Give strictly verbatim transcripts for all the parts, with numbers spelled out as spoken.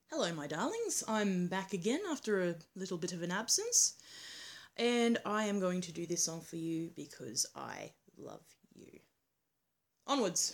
Hello, my darlings. I'm back again after a little bit of an absence, and I am going to do this song for you because I love you. Onwards.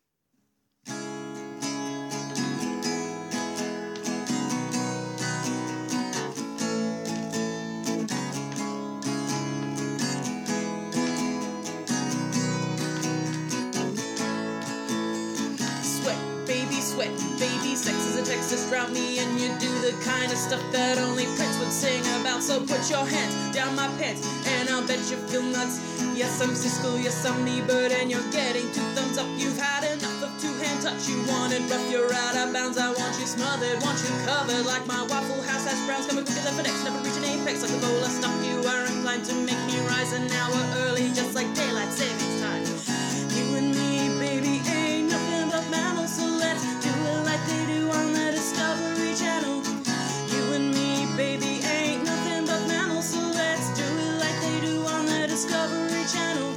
Baby sweat, baby sex is a text that's drown me, and you do the kind of stuff that only Prince would sing about. So put your hands down my pants, and I'll bet you feel nuts. Yes, I'm Siskel, yes, I'm Ebert, and you're getting two thumbs up. You've had enough of two-hand touch. You want it rough, you're out of bounds. I want you smothered, want you covered like my Waffle House hash browns. Coming quicker than FedEx, never reach an apex like a bowl of stuff. You are inclined to make me rise an hour early, just like daylight savings time. You and me, baby, ain't nothing but mammals, so let's do it like they do on the Discovery Channel. You and me, baby, ain't nothing but mammals, so let's do it like they do on the Discovery Channel.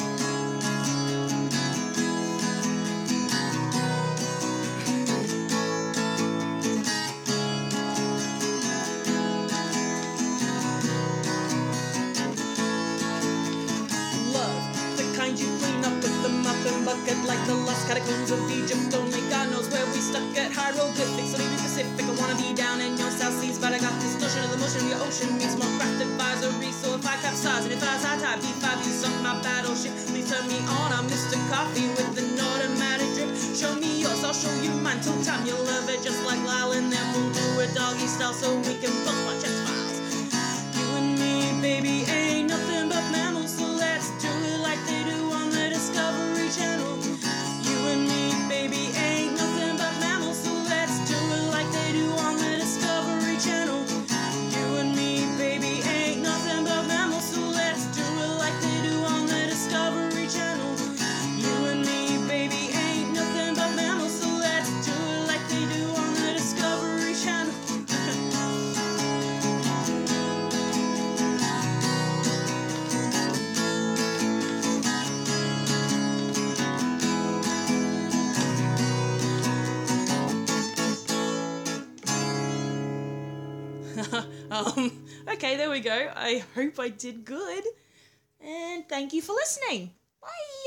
Love, the kind you clean up with the muffin bucket like the lost catacombs of Egypt. Only God knows where we stuck at hieroglyphics. So leave me Pacific, I wanna be down in your South Seas, but I got this notion of the motion of your ocean meets more craft advisory. So if I capsize and if I tie tie B five, you sunk my battleship. Please turn me on, I'm Mister Coffee with an automatic drip. Show me yours, I'll show you mine. Till time you'll love it just like Lyle, and then we'll do it doggy style so we can both watch X-Files. You and me, baby, ain't nothing but mammals, so let's do it like they do on the Discovery Channel. You and me, baby, ain't nothing but mammals, so let's do it like they do on the Discovery Channel. You and me, baby, ain't nothing but mammals, so let's do it like they do on the Discovery Channel. You and me, baby, ain't nothing but mammals, so let's do it like they do on the Discovery Channel. um, okay, there we go. I hope I did good. And thank you for listening. Bye.